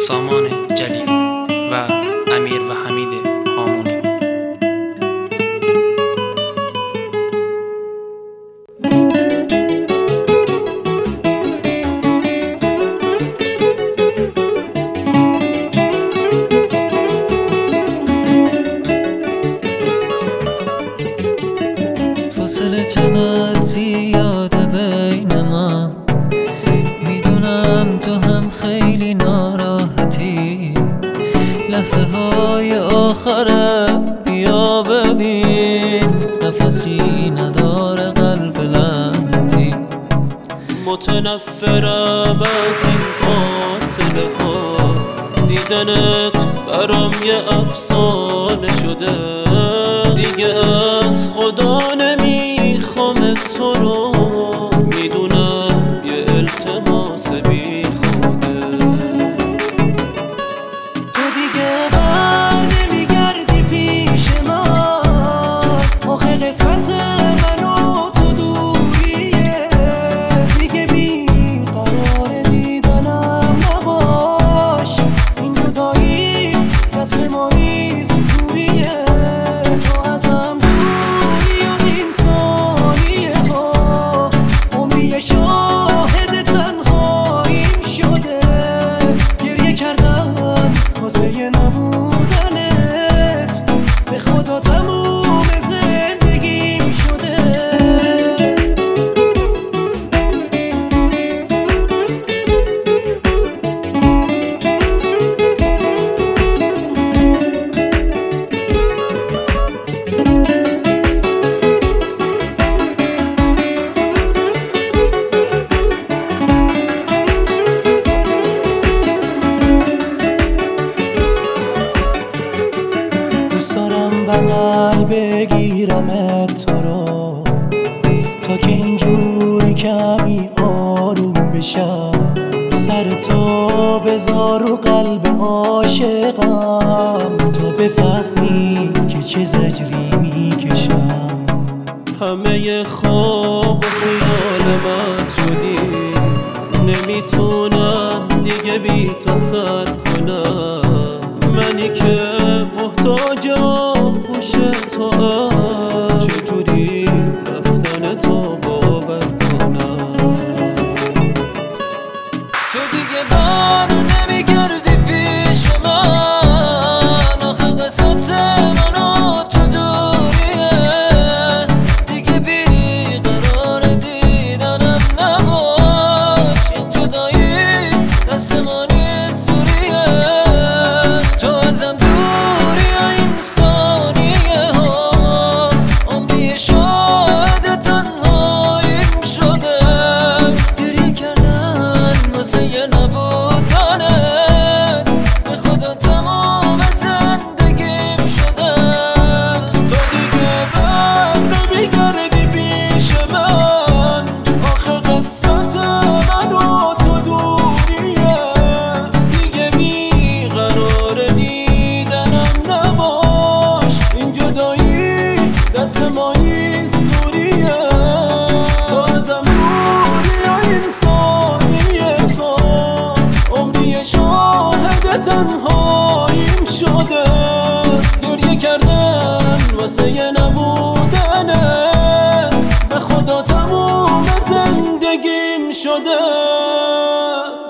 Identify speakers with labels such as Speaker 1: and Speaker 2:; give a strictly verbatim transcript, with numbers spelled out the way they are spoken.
Speaker 1: سامان جلیلی و امیر و حمید هامونی.
Speaker 2: فاصله چقدر زیاده بین ما، میدونم تو هم خیلی ناراحتی. لحظه های آخره بیا ببین، نفسی نداره قلب لعنتی.
Speaker 3: متنفرم از این فاصله ها، دیدنت برام یه افسانه شده. دیگه از خدا نمیخوام تو رو، میدونم یه التماس بی خوده.
Speaker 4: تو دیگه بر نمیگردی پیش من، آخه قسمت من و تو دوریه. دیگه بی قرار دیدنم نباش، این جدایی دست ما نیست زوریه. تو ازم دوری و این ثانیه ها، عمری شاهد تنهاییم شده. گریه کردم واسه نبودنت، به خدا تموم زندگیم شده. دوست دارم بغل بگیرمت تو رو، تا که اینجوری کمی آروم بشم. سر تو بذار رو قلب عاشقم، تا بفهمی که چه زجری میکشم.
Speaker 3: همه خواب و خیال من شدی، نمیتونم دیگه بی تو سر کنم. منی که محتاج آغوش تو هم، چجوری رفتن تو باور کنم.
Speaker 2: تو دیگه بر نمیگردی پیش من، آخه قسمت من و تو دوریه. دیگه بی قرار دیدنم نباش، این جدایی دست ما نیست زوریه. تو ازم دوری این ثانیه ها، عمری شاهد تنهاییم شده. گریه کردن واسه نبودنت، به خدا تمام زندگیم شده.
Speaker 3: تو دیگه بر نمیگردی پیش من، آخه قسمت من و تو دوریه. دیگه بی قرار دیدنم نباش، این جدایی دست ما نیست زوریه. تو ازم دوری این ثانیه ها، عمری شاهد تنهاییم شده. گریه کردن واسه نبودنت، به خدا تموم زندگیم شده.